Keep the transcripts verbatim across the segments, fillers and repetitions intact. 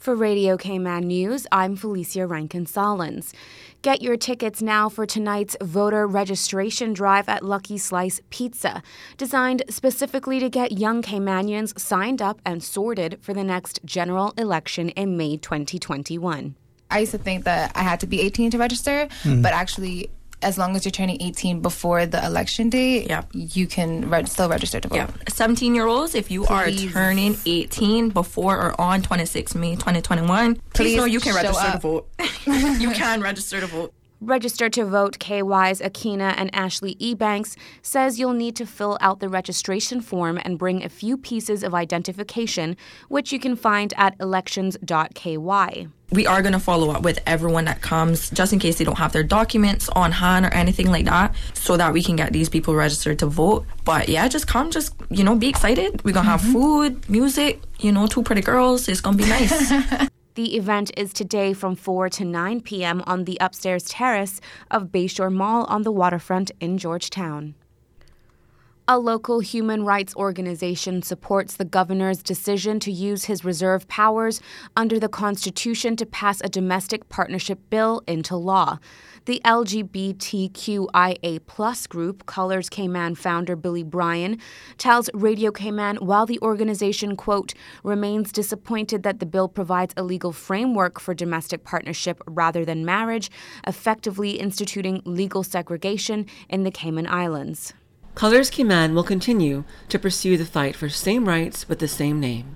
For Radio Cayman News, I'm Felicia Rankin-Solins. Get your tickets now for tonight's voter registration drive at Lucky Slice Pizza, designed specifically to get young Caymanians signed up and sorted for the next general election in May twenty twenty-one. I used to think that I had to be eighteen to register, mm. but actually, as long as you're turning eighteen before the election date, yeah. you can reg- still register to vote. Yeah. seventeen-year-olds, if you Please. are turning eighteen before or on the twenty-sixth of May twenty twenty-one, please, please know you can register up. to vote. You can register to vote. Register to Vote K Y's Akina and Ashley Ebanks says you'll need to fill out the registration form and bring a few pieces of identification, which you can find at elections dot k y. We are going to follow up with everyone that comes, just in case they don't have their documents on hand or anything like that, so that we can get these people registered to vote. But yeah, just come, just, you know, be excited. We're going to have mm-hmm. food, music, you know, two pretty girls. It's going to be nice. The event is today from four to nine p.m. on the upstairs terrace of Bayshore Mall on the waterfront in Georgetown. A local human rights organization supports the governor's decision to use his reserve powers under the Constitution to pass a domestic partnership bill into law. The L G B T Q I A plus group, Colors Cayman founder Billy Bryan, tells Radio Cayman while the organization, quote, remains disappointed that the bill provides a legal framework for domestic partnership rather than marriage, effectively instituting legal segregation in the Cayman Islands. Colors Cayman will continue to pursue the fight for same rights with the same name.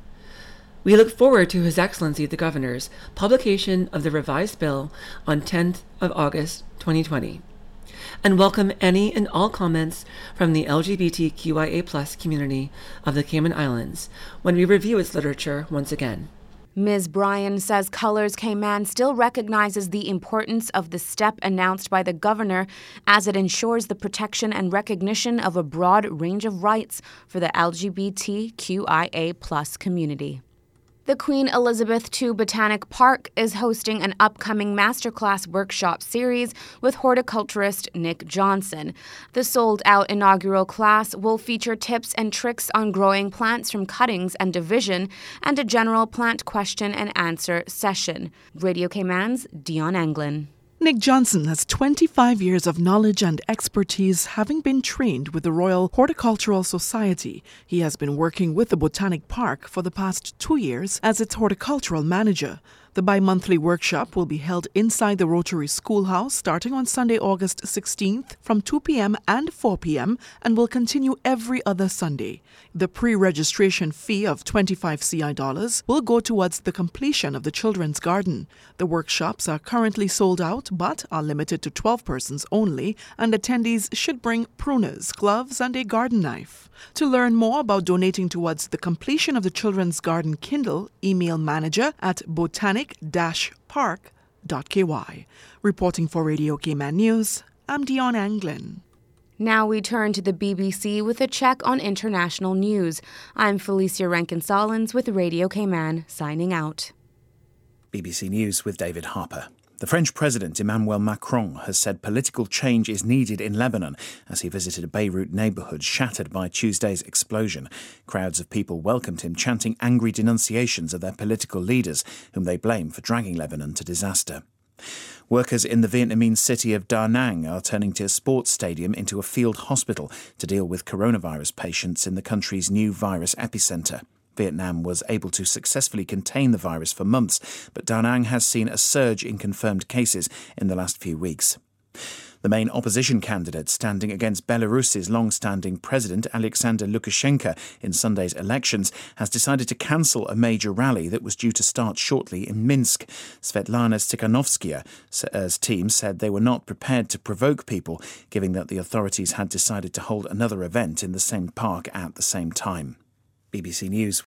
We look forward to His Excellency the Governor's publication of the revised bill on tenth of August twenty twenty, and welcome any and all comments from the L G B T Q I A plus community of the Cayman Islands when we review its literature once again. Miz Bryan says Colors Cayman still recognizes the importance of the step announced by the governor as it ensures the protection and recognition of a broad range of rights for the L G B T Q I A plus community. The Queen Elizabeth the Second Botanic Park is hosting an upcoming masterclass workshop series with horticulturist Nick Johnson. The sold-out inaugural class will feature tips and tricks on growing plants from cuttings and division and a general plant question and answer session. Radio Cayman's Dion Anglin. Nick Johnson has twenty-five years of knowledge and expertise, having been trained with the Royal Horticultural Society. He has been working with the Botanic Park for the past two years as its horticultural manager. The bi-monthly workshop will be held inside the Rotary Schoolhouse starting on Sunday, August sixteenth from two p.m. and four p.m. and will continue every other Sunday. The pre-registration fee of twenty-five C I dollars will go towards the completion of the children's garden. The workshops are currently sold out but are limited to twelve persons only, and attendees should bring pruners, gloves, and a garden knife. To learn more about donating towards the completion of the children's garden Kindle, email manager at botanic dash park dot k y. Reporting for Radio Cayman News, I'm Dion Anglin. Now we turn to the B B C with a check on international news. I'm Felicia Rankin-Solins with Radio Cayman, signing out. B B C News with David Harper. The French President Emmanuel Macron has said political change is needed in Lebanon as he visited a Beirut neighbourhood shattered by Tuesday's explosion. Crowds of people welcomed him, chanting angry denunciations of their political leaders, whom they blame for dragging Lebanon to disaster. Workers in the Vietnamese city of Da Nang are turning to a sports stadium into a field hospital to deal with coronavirus patients in the country's new virus epicentre. Vietnam was able to successfully contain the virus for months, but Da Nang has seen a surge in confirmed cases in the last few weeks. The main opposition candidate standing against Belarus's long-standing president Alexander Lukashenko in Sunday's elections has decided to cancel a major rally that was due to start shortly in Minsk. Svetlana Tikhanovskaya's team said they were not prepared to provoke people, given that the authorities had decided to hold another event in the same park at the same time. B B C News